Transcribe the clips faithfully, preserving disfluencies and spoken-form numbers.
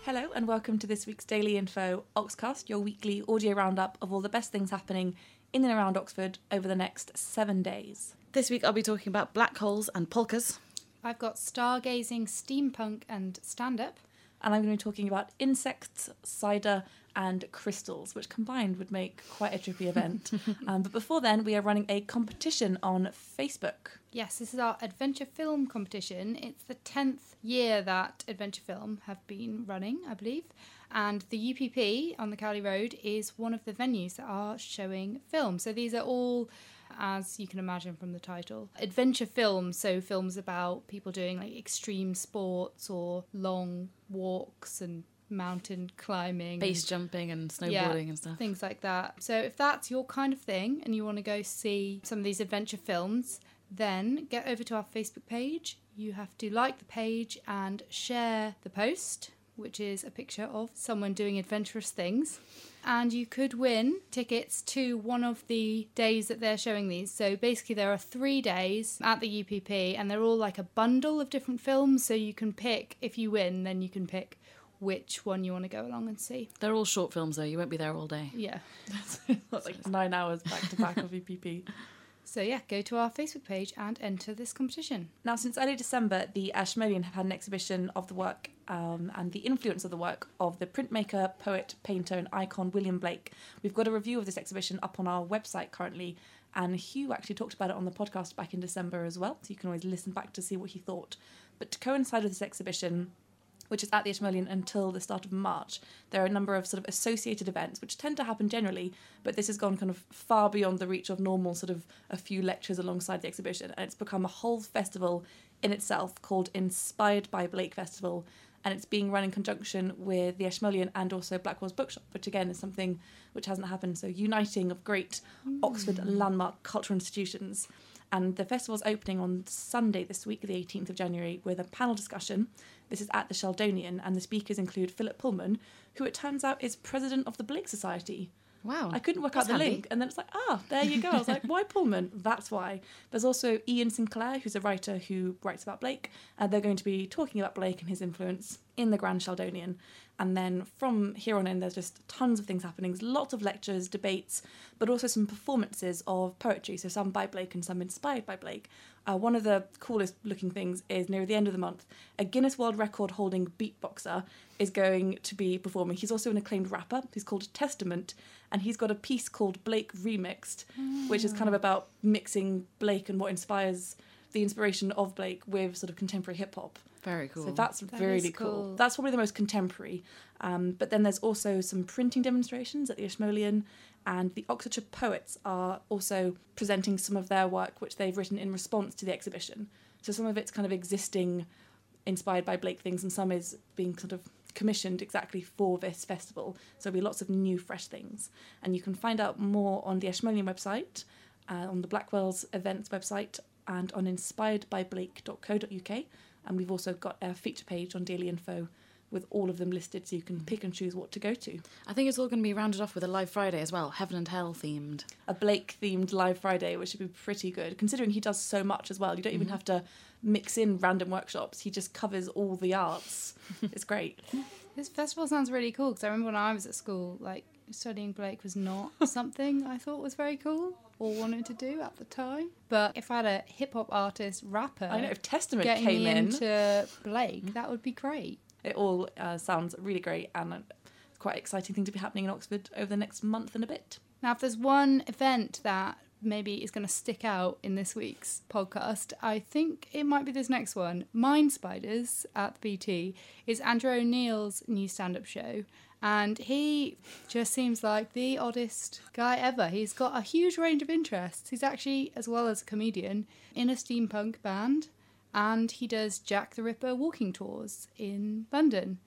Hello and welcome to this week's Daily Info Oxcast, your weekly audio roundup of all the best things happening in and around Oxford over the next seven days. This week I'll be talking about black holes and polkas. I've got stargazing, steampunk and stand-up. And I'm going to be talking about insects, cider and crystals, which combined would make quite a trippy event. um, but before then, we are running a competition on Facebook. Yes, this is our adventure film competition. It's the tenth year that adventure film have been running, I believe. And the U P P on the Cowley Road is one of the venues that are showing films. So these are all, as you can imagine from the title, adventure films. So films about people doing like extreme sports or long walks and mountain climbing. Base and, jumping and snowboarding yeah, and stuff. Things like that. So if that's your kind of thing and you want to go see some of these adventure films, then get over to our Facebook page. You have to like the page and share the post, which is a picture of someone doing adventurous things. And you could win tickets to one of the days that they're showing these. So basically there are three days at the U P P and they're all like a bundle of different films. So you can pick, if you win, then you can pick which one you want to go along and see. They're all short films though, you won't be there all day. Yeah. That's like nine hours back to back of U P P. So yeah, go to our Facebook page and enter this competition. Now, since early December, the Ashmolean have had an exhibition of the work um, and the influence of the work of the printmaker, poet, painter and icon William Blake. We've got a review of this exhibition up on our website currently, and Hugh actually talked about it on the podcast back in December as well, so you can always listen back to see what he thought. But to coincide with this exhibition, which is at the Ashmolean until the start of March, there are a number of sort of associated events which tend to happen generally, but this has gone kind of far beyond the reach of normal sort of a few lectures alongside the exhibition, and it's become a whole festival in itself called Inspired by Blake Festival, and it's being run in conjunction with the Ashmolean and also Blackwell's Bookshop, which again is something which hasn't happened, so uniting of great mm. Oxford landmark cultural institutions. And the festival's opening on Sunday this week, the eighteenth of January, with a panel discussion. This is at the Sheldonian, and the speakers include Philip Pullman, who it turns out is president of the Blake Society. Wow. I couldn't work That's out the handy. link, and then it's like, ah, there you go. I was like, why Pullman? That's why. There's also Ian Sinclair, who's a writer who writes about Blake, and they're going to be talking about Blake and his influence in the Grand Sheldonian. And then from here on in, there's just tons of things happening. Lots of lectures, debates, but also some performances of poetry, so some by Blake and some inspired by Blake. Uh, one of the coolest looking things is near the end of the month, a Guinness World Record holding beatboxer is going to be performing. He's also an acclaimed rapper. He's called Testament, and he's got a piece called Blake Remixed, mm. which is kind of about mixing Blake and what inspires the inspiration of Blake with sort of contemporary hip-hop. Very cool. So that's that really cool. cool. That's probably the most contemporary. Um, but then there's also some printing demonstrations at the Ashmolean, and the Oxfordshire Poets are also presenting some of their work which they've written in response to the exhibition. So some of it's kind of existing, inspired by Blake things, and some is being sort of commissioned exactly for this festival. So there'll be lots of new, fresh things. And you can find out more on the Ashmolean website, uh, on the Blackwell's events website, and on inspired by blake dot co dot uk. And we've also got a feature page on Daily Info with all of them listed, so you can pick and choose what to go to. I think it's all going to be rounded off with a live Friday as well, Heaven and Hell themed. A Blake-themed live Friday, which should be pretty good, considering he does so much as well. You don't even mm-hmm. have to mix in random workshops. He just covers all the arts. It's great. This festival sounds really cool, because I remember when I was at school, like, studying Blake was not something I thought was very cool or wanted to do at the time. But if I had a hip-hop artist, rapper... I know, if Testament getting came me in... into Blake, that would be great. It all uh, sounds really great, and it's quite an exciting thing to be happening in Oxford over the next month and a bit. Now, if there's one event that maybe is going to stick out in this week's podcast, I think it might be this next one. Mind Spiders at the B T is Andrew O'Neill's new stand-up show, and he just seems like the oddest guy ever. He's got a huge range of interests. He's actually, as well as a comedian, in a steampunk band, and he does Jack the Ripper walking tours in London.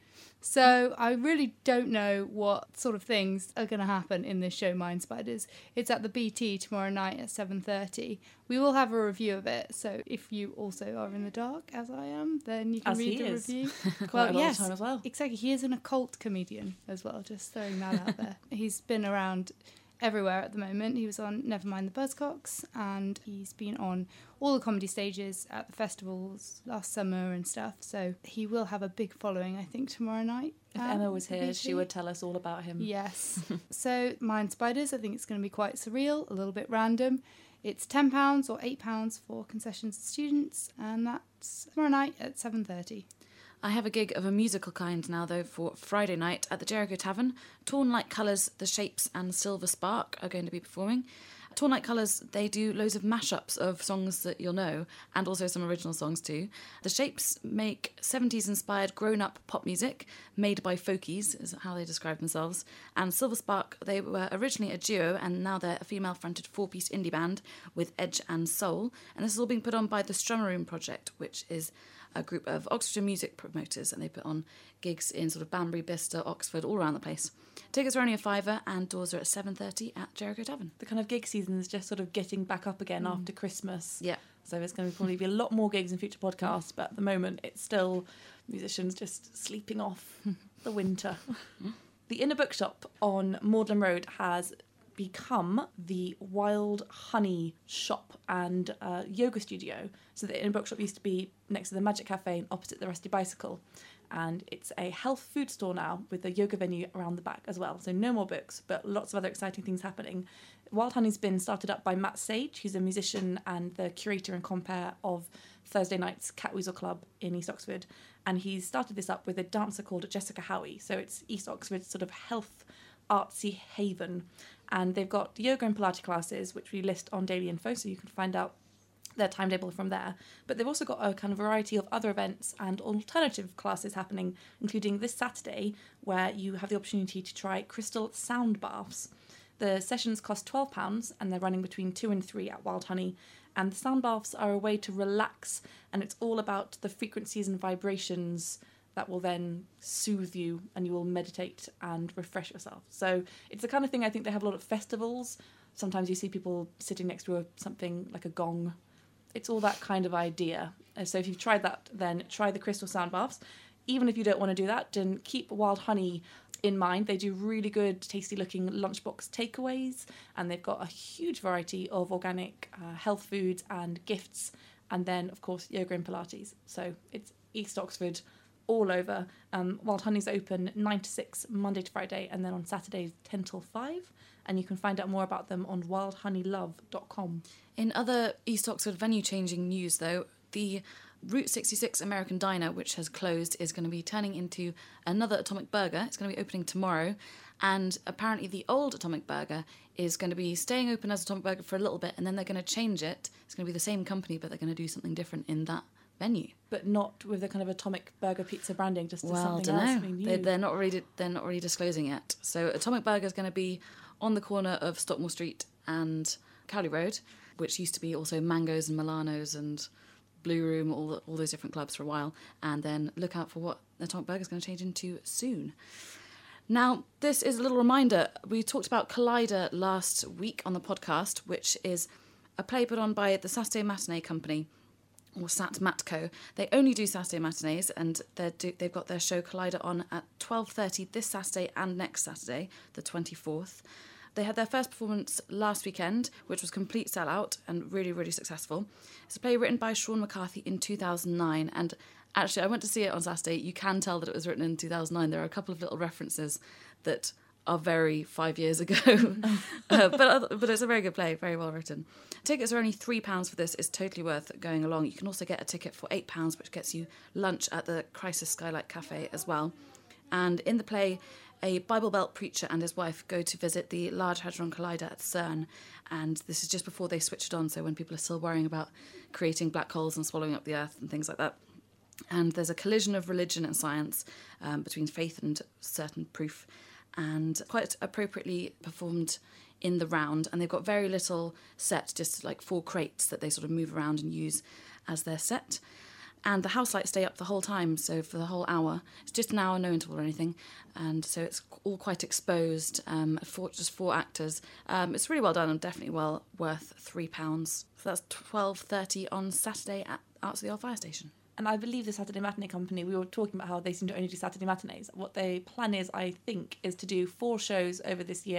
So I really don't know what sort of things are going to happen in this show, Mind Spiders. It's at the B T tomorrow night at seven thirty. We will have a review of it, so if you also are in the dark, as I am, then you can as read he the is. review. Quite Well, a lot yes, of time as well. Exactly. He is an occult comedian as well, just throwing that out there. He's been around everywhere at the moment. He was on Nevermind the Buzzcocks, and he's been on all the comedy stages at the festivals last summer and stuff. So he will have a big following, I think, tomorrow night. If at Emma was the here, B T. she would tell us all about him. Yes. So Mind Spiders, I think it's going to be quite surreal, a little bit random. It's ten pounds or eight pounds for concessions to students, and that's tomorrow night at seven thirty. I have a gig of a musical kind now, though, for Friday night at the Jericho Tavern. Torn Light Colours, The Shapes and Silver Spark are going to be performing. Torn Light Colours, they do loads of mashups of songs that you'll know, and also some original songs too. The Shapes make seventies-inspired grown-up pop music, made by folkies, is how they describe themselves. And Silver Spark, they were originally a duo, and now they're a female-fronted four-piece indie band with edge and soul. And this is all being put on by the Strummer Room Project, which is a group of Oxfordshire music promoters, and they put on gigs in sort of Banbury, Bicester, Oxford, all around the place. Tickets are only a fiver, and doors are at seven thirty at Jericho Tavern. The kind of gig season is just sort of getting back up again Mm. after Christmas. Yeah. So there's going to probably be a lot more gigs in future podcasts, but at the moment it's still musicians just sleeping off the winter. The Inner Bookshop on Magdalen Road has become the Wild Honey shop and uh, yoga studio. So the Inner Bookshop used to be next to the Magic Cafe opposite the Rusty Bicycle, and it's a health food store now with a yoga venue around the back as well. So no more books, but lots of other exciting things happening. Wild Honey's been started up by Matt Sage, who's a musician and the curator and compere of Thursday night's Catweasel Club in East Oxford, and he's started this up with a dancer called Jessica Howie. So it's East Oxford's sort of health artsy haven, and they've got yoga and Pilates classes, which we list on Daily Info, so you can find out their timetable from there. But they've also got a kind of variety of other events and alternative classes happening, including this Saturday, where you have the opportunity to try crystal sound baths. The sessions cost twelve pounds, and they're running between two and three at Wild Honey. And the sound baths are a way to relax, and it's all about the frequencies and vibrations that will then soothe you, and you will meditate and refresh yourself. So it's the kind of thing I think they have a lot of festivals. Sometimes you see people sitting next to a, something like a gong. It's all that kind of idea. Uh, So if you've tried that, then try the crystal sound baths. Even if you don't want to do that, then keep Wild Honey in mind. They do really good, tasty-looking lunchbox takeaways, and they've got a huge variety of organic uh, health foods and gifts, and then, of course, yoga and Pilates. So it's East Oxford all over. Um, Wild Honey's open nine to six, Monday to Friday, and then on Saturdays ten till five. And you can find out more about them on wild honey love dot com. In other East Oxford venue-changing news, though, the Route sixty-six American Diner, which has closed, is going to be turning into another Atomic Burger. It's going to be opening tomorrow, and apparently the old Atomic Burger is going to be staying open as Atomic Burger for a little bit, and then they're going to change it. It's going to be the same company, but they're going to do something different in that venue. But not with the kind of Atomic Burger pizza branding, just as Well, something don't else. know. Something new. They, they're not really they're not really disclosing yet. So Atomic Burger is going to be on the corner of Stockmore Street and Cowley Road, which used to be also Mangoes and Milanos and Blue Room, all the, all those different clubs for a while. And then look out for what Atomic Burger is going to change into soon. Now, this is a little reminder. We talked about Collider last week on the podcast, which is a play put on by the Saturday Matinee Company, or Sat Matco. They only do Saturday matinees, and they're do, they've got their show Collider on at twelve thirty this Saturday and next Saturday, the twenty-fourth. They had their first performance last weekend, which was complete sellout and really, really successful. It's a play written by Sean McCarthy in two thousand nine, and actually I went to see it on Saturday. You can tell that it was written in two thousand nine. There are a couple of little references that are very five years ago. uh, but but it's a very good play, very well written. Tickets are only three pounds for this. It's totally worth going along. You can also get a ticket for eight pounds, which gets you lunch at the Crisis Skylight Cafe as well. And in the play, a Bible Belt preacher and his wife go to visit the Large Hadron Collider at CERN, and this is just before they switch it on, so when people are still worrying about creating black holes and swallowing up the Earth and things like that. And there's a collision of religion and science um, between faith and certain proof, and quite appropriately performed in the round. And they've got very little set, just like four crates that they sort of move around and use as their set. And the house lights stay up the whole time, so for the whole hour. It's just an hour, no interval or anything. And so it's all quite exposed, um, for just four actors. Um, it's really well done and definitely well worth three pounds. So that's twelve thirty on Saturday at Arts of the Old Fire Station. And I believe the Saturday Matinee Company, we were talking about how they seem to only do Saturday matinees. What their plan is, I think, is to do four shows over this year,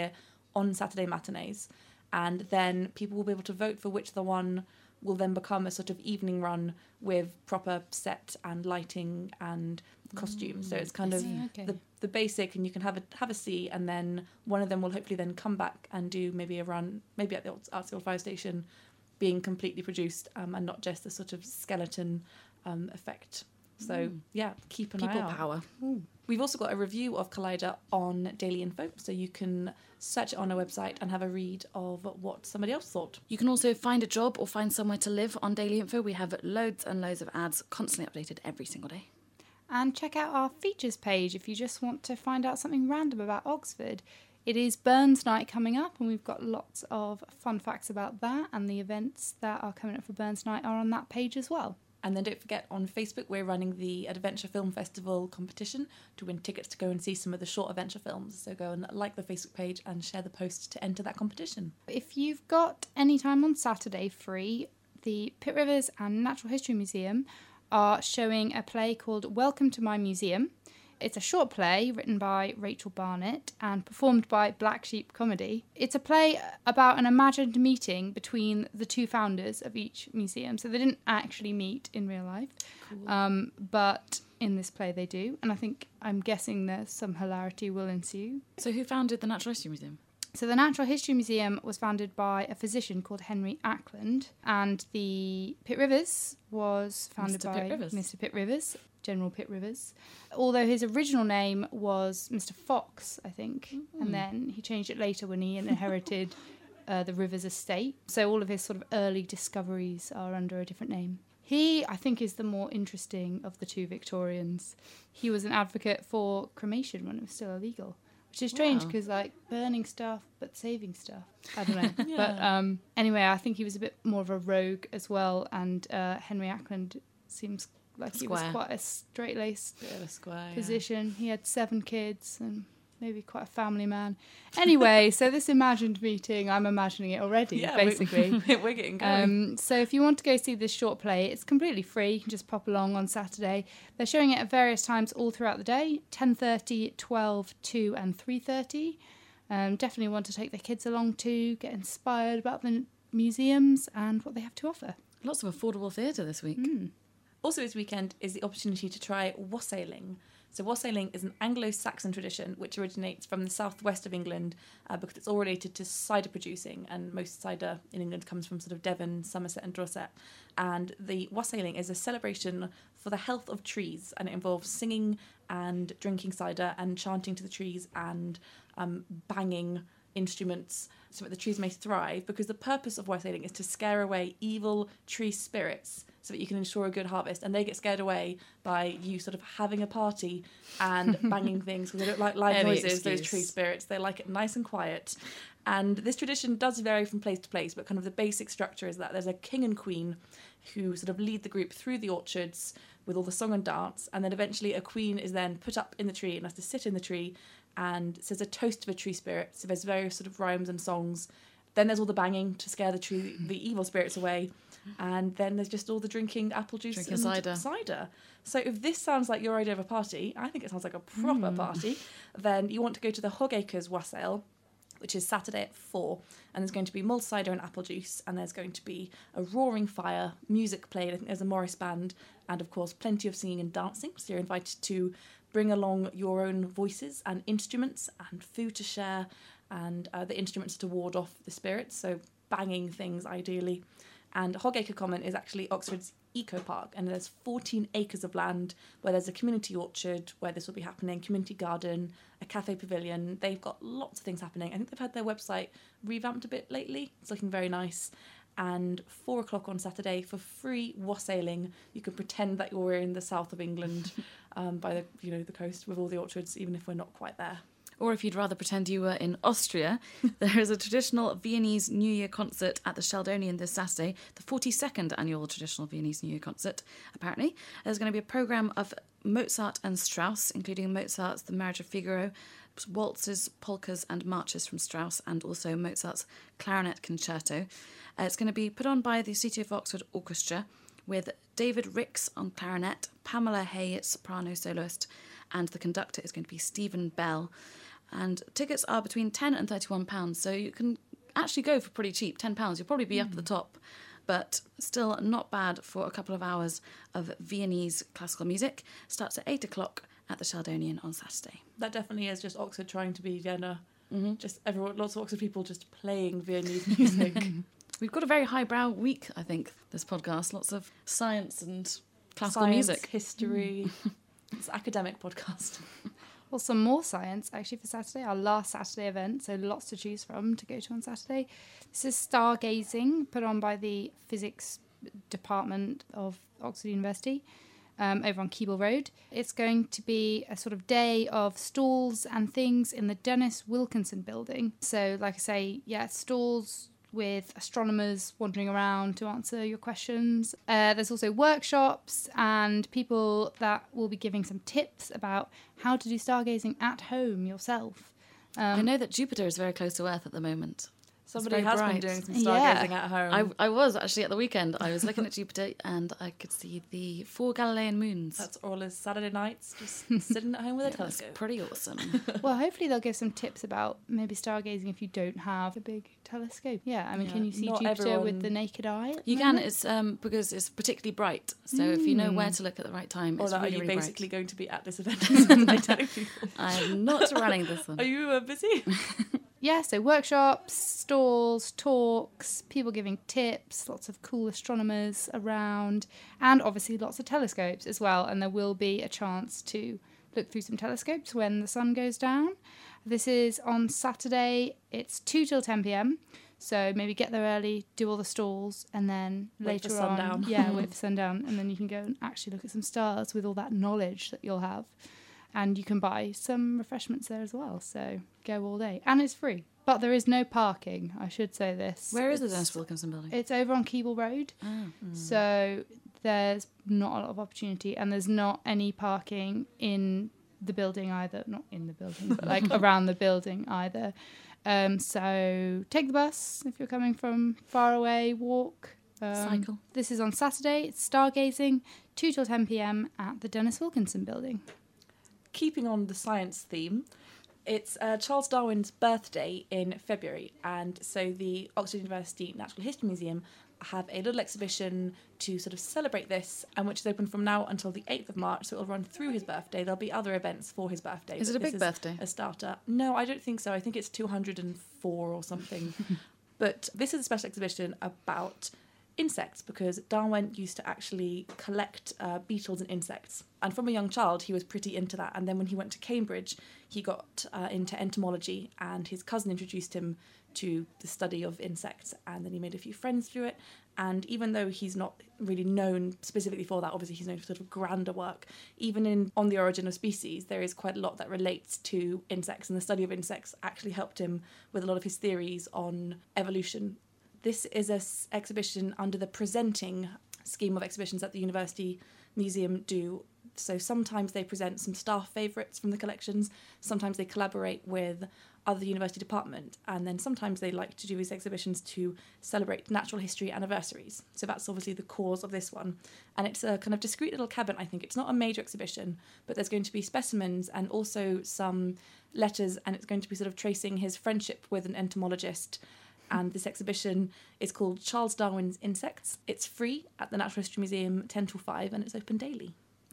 on Saturday matinees. And then people will be able to vote for which the one will then become a sort of evening run with proper set and lighting and costumes. Mm, so it's kind of okay. the the basic, and you can have a have a see, and then one of them will hopefully then come back and do maybe a run, maybe at the Artsfield Fire Station, being completely produced um, and not just a sort of skeleton um, effect. So mm. yeah, keep an People eye out. power. Ooh. We've also got a review of Collider on Daily Info, so you can search it on our website and have a read of what somebody else thought. You can also find a job or find somewhere to live on Daily Info. We have loads and loads of ads constantly updated every single day. And check out our features page if you just want to find out something random about Oxford. It is Burns Night coming up, and we've got lots of fun facts about that, and the events that are coming up for Burns Night are on that page as well. And then don't forget, on Facebook, we're running the Adventure Film Festival competition to win tickets to go and see some of the short adventure films. So go and like the Facebook page and share the post to enter that competition. If you've got any time on Saturday free, the Pitt Rivers and Natural History Museum are showing a play called Welcome to My Museum. It's a short play written by Rachel Barnett and performed by Black Sheep Comedy. It's a play about an imagined meeting between the two founders of each museum. So they didn't actually meet in real life, cool. um, but in this play they do. And I think, I'm guessing there's some hilarity will ensue. So who founded the Natural History Museum? So the Natural History Museum was founded by a physician called Henry Ackland, and the Pitt Rivers was founded Mister by Pitt Rivers. Mister Pitt Rivers, General Pitt Rivers, although his original name was Mister Fox, I think, mm. and then he changed it later when he inherited uh, the Rivers estate. So all of his sort of early discoveries are under a different name. He, I think, is the more interesting of the two Victorians. He was an advocate for cremation when it was still illegal. Which is strange because, wow. like, burning stuff but saving stuff. I don't know. yeah. But um, anyway, I think he was a bit more of a rogue as well. And uh, Henry Ackland seems like he was quite a straight-laced bit of a square, position. Yeah. He had seven kids and maybe quite a family man. Anyway, so this imagined meeting, I'm imagining it already, yeah, basically. We're, we're getting going. Um, so if you want to go see this short play, it's completely free. You can just pop along on Saturday. They're showing it at various times all throughout the day, ten thirty, twelve, two and three thirty. Um, definitely want to take their kids along too, get inspired about the museums and what they have to offer. Lots of affordable theatre this week. Mm. Also this weekend is the opportunity to try wassailing. So wassailing is an Anglo-Saxon tradition which originates from the southwest of England uh, because it's all related to cider producing, and most cider in England comes from sort of Devon, Somerset and Dorset. And the wassailing is a celebration for the health of trees, and it involves singing and drinking cider and chanting to the trees and um, banging instruments so that the trees may thrive, because the purpose of wassailing is to scare away evil tree spirits so that you can ensure a good harvest, and they get scared away by you sort of having a party and banging things, because they don't like loud Any noises, excuse. those tree spirits. They like it nice and quiet. And this tradition does vary from place to place, but kind of the basic structure is that there's a king and queen who sort of lead the group through the orchards with all the song and dance, and then eventually a queen is then put up in the tree and has to sit in the tree and says a toast to a tree spirit. So there's various sort of rhymes and songs. Then there's all the banging to scare the tree, the evil spirits away. And then there's just all the drinking apple juice Drinking and cider. cider. So if this sounds like your idea of a party, I think it sounds like a proper mm. party, then you want to go to the Hogacres Wassail, which is Saturday at four, and there's going to be mulled cider and apple juice, and there's going to be a roaring fire, music played, I think there's a Morris band, and of course plenty of singing and dancing. So you're invited to bring along your own voices and instruments and food to share, and uh, the instruments to ward off the spirits, so banging things ideally. And Hogacre Common is actually Oxford's eco park, and there's fourteen acres of land where there's a community orchard where this will be happening, community garden, a cafe pavilion. They've got lots of things happening. I think they've had their website revamped a bit lately. It's looking very nice. And four o'clock on Saturday for free wassailing. You can pretend that you're in the south of England um, by the you know the coast with all the orchards, even if we're not quite there. Or if you'd rather pretend you were in Austria, there is a traditional Viennese New Year concert at the Sheldonian this Saturday, the forty-second annual traditional Viennese New Year concert, apparently. There's going to be a programme of Mozart and Strauss, including Mozart's The Marriage of Figaro, waltzes, polkas and marches from Strauss, and also Mozart's Clarinet Concerto. Uh, it's going to be put on by the City of Oxford Orchestra with David Ricks on clarinet, Pamela Hay, soprano soloist, and the conductor is going to be Stephen Bell. And tickets are between ten and thirty-one pounds, so you can actually go for pretty cheap, ten pounds. You'll probably be mm. up at the top, but still not bad for a couple of hours of Viennese classical music. Starts at eight o'clock at the Sheldonian on Saturday. That definitely is just Oxford trying to be Vienna. Mm-hmm. Just everyone, lots of Oxford people just playing Viennese music. We've got a very highbrow week, I think, this podcast. Lots of science and classical science, music. history. It's an academic podcast. Well, some more science, actually, for Saturday, our last Saturday event, so lots to choose from to go to on Saturday. This is stargazing, put on by the physics department of Oxford University, um, over on Keble Road. It's going to be a sort of day of stalls and things in the Dennis Wilkinson building. So, like I say, yeah, stalls with astronomers wandering around to answer your questions. Uh, there's also workshops and people that will be giving some tips about how to do stargazing at home yourself. Um, I know that Jupiter is very close to Earth at the moment. Somebody has bright. been doing some stargazing Yeah. at home. I, I was actually at the weekend. I was looking at Jupiter and I could see the four Galilean moons. That's all his Saturday nights, just sitting at home with a It was telescope. pretty awesome. well, hopefully they'll give some tips about maybe stargazing if you don't have a big telescope. Yeah, I mean, Yeah, can you see not Jupiter everyone- with the naked eye? at You the can, moment? it's um, because it's particularly bright. So if you know where to look at the right time, Or it's that, really, are you really basically bright. going to be at this event? Am I telling people? I'm not running this one. Are you uh, busy? Yeah, so workshops, stalls, talks, people giving tips, lots of cool astronomers around, and obviously lots of telescopes as well. And there will be a chance to look through some telescopes when the sun goes down. This is on Saturday. It's two till ten p.m. So maybe get there early, do all the stalls, and then Wait for later on, sundown. yeah, wait for sundown, and then you can go and actually look at some stars with all that knowledge that you'll have. And you can buy some refreshments there as well. So go all day. And it's free. But there is no parking, I should say this. Where is the It's- Dennis Wilkinson building? It's over on Keble Road. Oh. So there's not a lot of opportunity. And there's not any parking in the building either. Not in the building, but like around the building either. Um, so take the bus if you're coming from far away, walk. Um, Cycle. This is on Saturday. It's stargazing, two till ten p.m. at the Dennis Wilkinson building. Keeping on the science theme, it's uh, Charles Darwin's birthday in February, and so the Oxford University Natural History Museum have a little exhibition to sort of celebrate this, and which is open from now until the eighth of March, so it'll run through his birthday. There'll be other events for his birthday. Is it but a big this birthday? A starter. No, I don't think so. I think it's two hundred four or something. But this is a special exhibition about insects, because Darwin used to actually collect uh, beetles and insects. And from a young child, he was pretty into that. And then when he went to Cambridge, he got uh, into entomology, and his cousin introduced him to the study of insects. And then he made a few friends through it. And even though he's not really known specifically for that, obviously he's known for sort of grander work, even in On the Origin of Species, there is quite a lot that relates to insects. And the study of insects actually helped him with a lot of his theories on evolution. This is an exhibition under the presenting scheme of exhibitions that the University Museum do. So sometimes they present some staff favourites from the collections, sometimes they collaborate with other university department, and then sometimes they like to do these exhibitions to celebrate natural history anniversaries. So that's obviously the cause of this one. And it's a kind of discreet little cabin, I think. It's not a major exhibition, but there's going to be specimens and also some letters, and it's going to be sort of tracing his friendship with an entomologist. And this exhibition is called Charles Darwin's Insects. It's free at the Natural History Museum, ten till five, and it's open daily.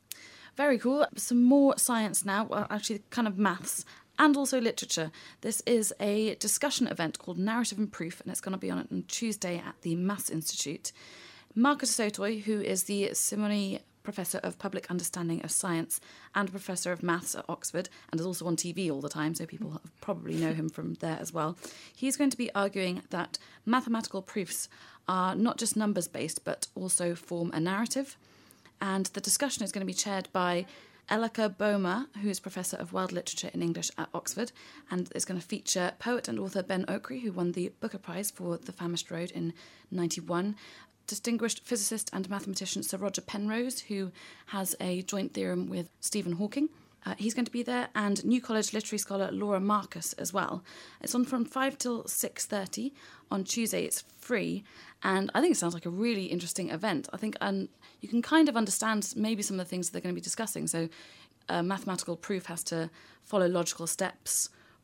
Very cool. Some more science now, well, actually kind of maths and also literature. This is a discussion event called Narrative and Proof, and it's going to be on, on Tuesday at the Maths Institute. Marcus Sotoy, who is the Simony Professor of Public Understanding of Science and Professor of Maths at Oxford, and is also on T V all the time, so people probably know him from there as well. He's going to be arguing that mathematical proofs are not just numbers-based, but also form a narrative. And the discussion is going to be chaired by Elika Boma, who is Professor of World Literature in English at Oxford, and is going to feature poet and author Ben Okri, who won the Booker Prize for The Famished Road in ninety-one, distinguished physicist and mathematician Sir Roger Penrose, who has a joint theorem with Stephen Hawking. Uh, he's going to be there, and New College literary scholar Laura Marcus as well. It's on from five till six thirty on Tuesday. It's free, and I think it sounds like a really interesting event. I think um, you can kind of understand maybe some of the things that they're going to be discussing. So uh, mathematical proof has to follow logical steps,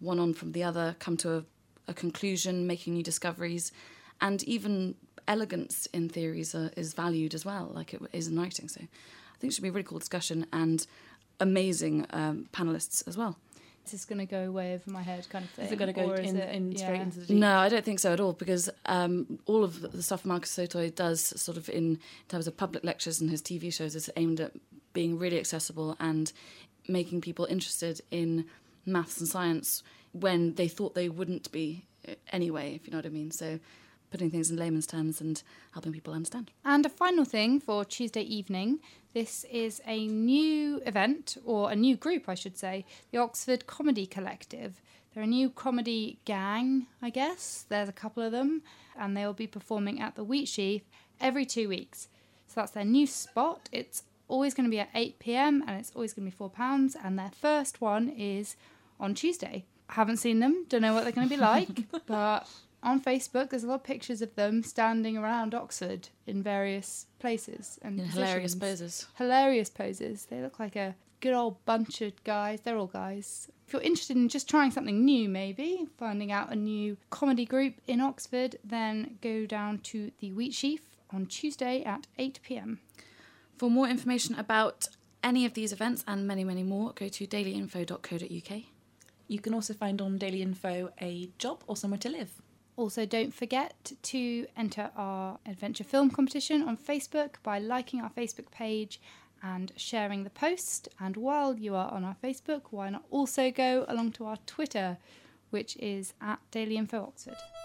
one on from the other, come to a, a conclusion, making new discoveries, and even elegance in theories are, is valued as well, like it is in writing. So I think it should be a really cool discussion and amazing um, panellists as well. Is this going to go way over my head kind of thing? Is it going to go Or is in, it- in straight yeah. into the deep? No, I don't think so at all, because um, all of the stuff Marcus Sotoy does sort of in terms of public lectures and his T V shows is aimed at being really accessible and making people interested in maths and science when they thought they wouldn't be anyway, if you know what I mean. So putting things in layman's terms and helping people understand. And a final thing for Tuesday evening, this is a new event, or a new group, I should say, the Oxford Comedy Collective. They're a new comedy gang, I guess. There's a couple of them, and they'll be performing at the Wheatsheaf every two weeks. So that's their new spot. It's always going to be at eight p.m, and it's always going to be four pounds, and their first one is on Tuesday. I haven't seen them, don't know what they're going to be like, but on Facebook there's a lot of pictures of them standing around Oxford in various places and In hilarious positions. poses. Hilarious poses. They look like a good old bunch of guys. They're all guys. If you're interested in just trying something new, maybe finding out a new comedy group in Oxford, then go down to the Wheatsheaf on Tuesday at eight p.m. For more information about any of these events and many, many more, go to daily info dot co dot uk. You can also find on Daily Info a job or somewhere to live. Also, don't forget to enter our adventure film competition on Facebook by liking our Facebook page and sharing the post. And while you are on our Facebook, why not also go along to our Twitter, which is at Daily Info Oxford.